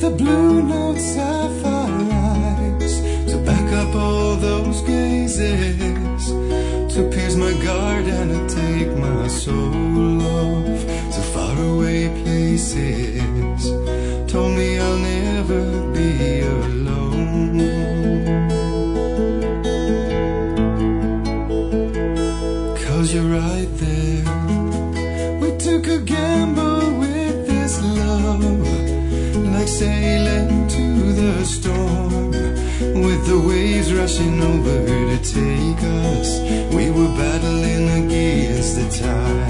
the blue note sapphire eyes to back up all those gazes, to pierce my guard and to take my soul off to faraway places. Told me I'll never be alone. You're right there. We took a gamble with this love, like sailing to the storm, with the waves rushing over to take us. We were battling against the tide.